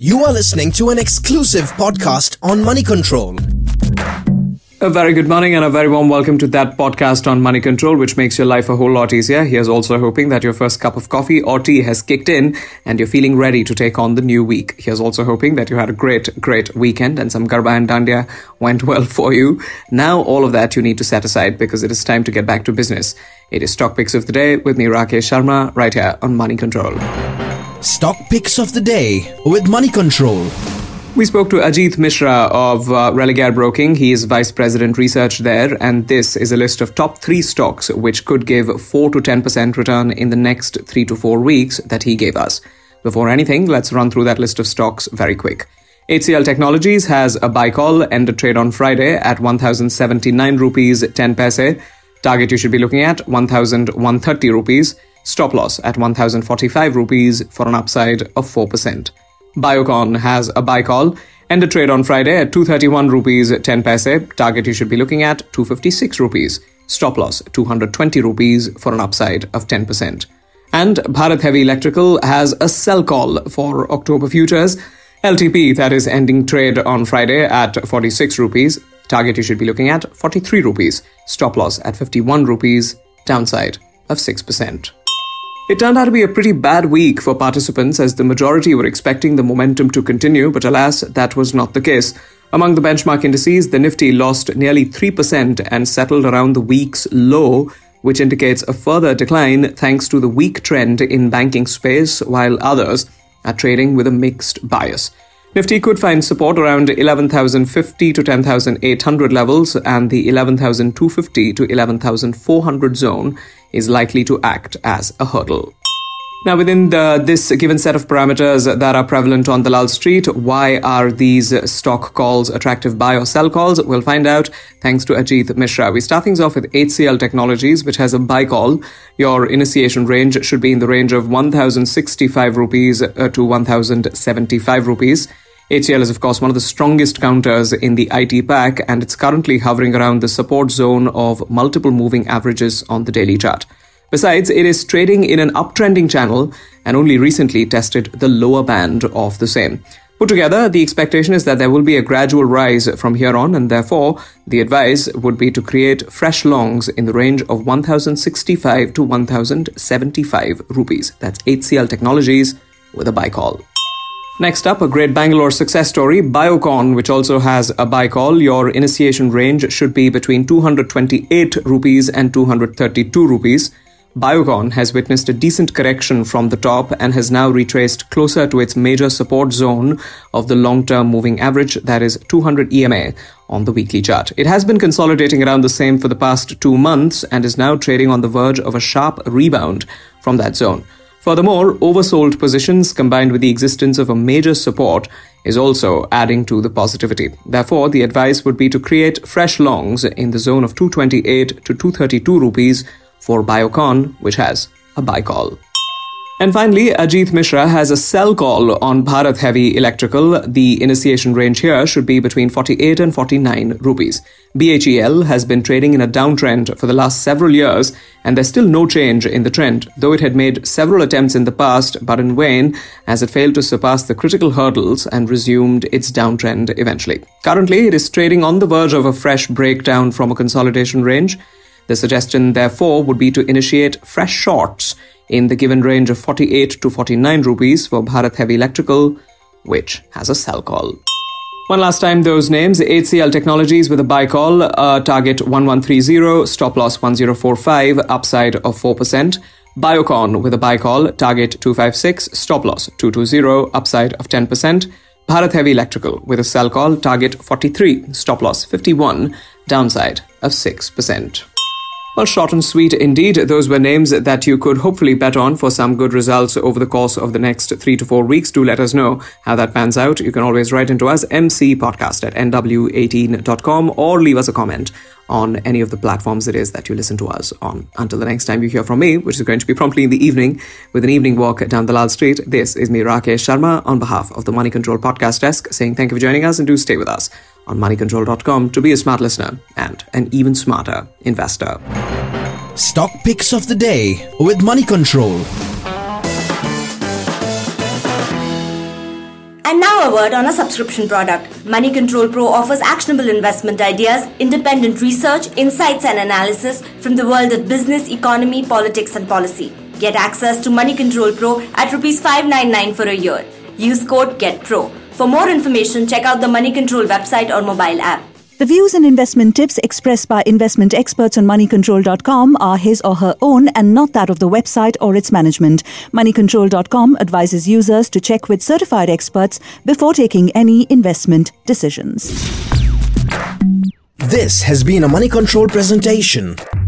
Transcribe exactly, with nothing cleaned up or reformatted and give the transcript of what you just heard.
You are listening to an exclusive podcast on Money Control. A very good morning and a very warm welcome to that podcast on Money Control, which makes your life a whole lot easier. Here's also hoping that your first cup of coffee or tea has kicked in and you're feeling ready to take on the new week. Here's also hoping that you had a great, great weekend and some Garba and Dandiya went well for you. Now all of that you need to set aside because it is time to get back to business. It is Stock Picks of the Day with me, Rakesh Sharma, right here on Money Control. Stock Picks of the Day with Money Control. We spoke to Ajit Mishra of uh, Religare Broking. He is Vice President Research there, and this is a list of top three stocks which could give four to ten percent return in the next three to four weeks that he gave us. Before anything, let's run through that list of stocks very quick. H C L Technologies has a buy call, end of trade on Friday at one thousand seventy-nine rupees ten paise. Target you should be looking at one thousand one hundred thirty rupees. Stop loss at one thousand forty-five rupees for an upside of four percent. Biocon has a buy call, end of trade on Friday at two hundred thirty-one rupees ten paise. Target you should be looking at two hundred fifty-six rupees. Stop loss two hundred twenty rupees for an upside of ten percent. And Bharat Heavy Electrical has a sell call for October futures. L T P, that is ending trade on Friday at forty-six rupees. Target you should be looking at forty-three rupees. Stop loss at fifty-one rupees. Downside of six percent. It turned out to be a pretty bad week for participants as the majority were expecting the momentum to continue, but alas, that was not the case. Among the benchmark indices, the Nifty lost nearly three percent and settled around the week's low, which indicates a further decline thanks to the weak trend in banking space, while others are trading with a mixed bias. Nifty could find support around eleven thousand fifty to ten thousand eight hundred levels, and the eleven thousand two hundred fifty to eleven thousand four hundred zone is likely to act as a hurdle. Now, within the, this given set of parameters that are prevalent on Dalal Street, why are these stock calls attractive buy or sell calls? We'll find out thanks to Ajit Mishra. We start things off with H C L Technologies, which has a buy call. Your initiation range should be in the range of one thousand sixty-five rupees to one thousand seventy-five rupees. H C L is, of course, one of the strongest counters in the I T pack, and it's currently hovering around the support zone of multiple moving averages on the daily chart. Besides, it is trading in an uptrending channel and only recently tested the lower band of the same. Put together, the expectation is that there will be a gradual rise from here on, and therefore, the advice would be to create fresh longs in the range of one thousand sixty-five to one thousand seventy-five rupees. That's H C L Technologies with a buy call. Next up, a great Bangalore success story, Biocon, which also has a buy call. Your initiation range should be between two hundred twenty-eight rupees and two hundred thirty-two rupees. Biocon has witnessed a decent correction from the top and has now retraced closer to its major support zone of the long-term moving average, that is two hundred E M A on the weekly chart. It has been consolidating around the same for the past two months and is now trading on the verge of a sharp rebound from that zone. Furthermore, oversold positions combined with the existence of a major support is also adding to the positivity. Therefore, the advice would be to create fresh longs in the zone of two hundred twenty-eight to two hundred thirty-two rupees for Biocon, which has a buy call. And finally, Ajit Mishra has a sell call on Bharat Heavy Electrical. The initiation range here should be between forty-eight and forty-nine rupees. B H E L has been trading in a downtrend for the last several years, and there's still no change in the trend, though it had made several attempts in the past, but in vain, as it failed to surpass the critical hurdles and resumed its downtrend eventually. Currently, it is trading on the verge of a fresh breakdown from a consolidation range. The suggestion, therefore, would be to initiate fresh shorts in the given range of forty-eight to forty-nine rupees for Bharat Heavy Electrical, which has a sell call. One last time, those names: H C L Technologies with a buy call, uh, target one one three zero, stop loss one zero four five, upside of four percent. Biocon with a buy call, target two five six, stop loss two two zero, upside of ten percent. Bharat Heavy Electrical with a sell call, target forty-three, stop loss fifty-one, downside of six percent. Well, short and sweet indeed. Those were names that you could hopefully bet on for some good results over the course of the next three to four weeks. Do let us know how that pans out. You can always write into us, mcpodcast at n w eighteen dot com, or leave us a comment on any of the platforms it is that you listen to us on. Until the next time you hear from me, which is going to be promptly in the evening with an evening walk down Dalal Street, this is me, Rakesh Sharma, on behalf of the Money Control podcast desk, saying thank you for joining us and do stay with us on money control dot com to be a smart listener and an even smarter investor. Stock Picks of the Day with Money Control. And now a word on a subscription product. Money Control Pro offers actionable investment ideas, independent research, insights and analysis from the world of business, economy, politics and policy. Get access to Money Control Pro at rupees five ninety-nine for a year. Use code GETPRO. For more information, check out the Money Control website or mobile app. The views and investment tips expressed by investment experts on money control dot com are his or her own and not that of the website or its management. money control dot com advises users to check with certified experts before taking any investment decisions. This has been a Money Control presentation.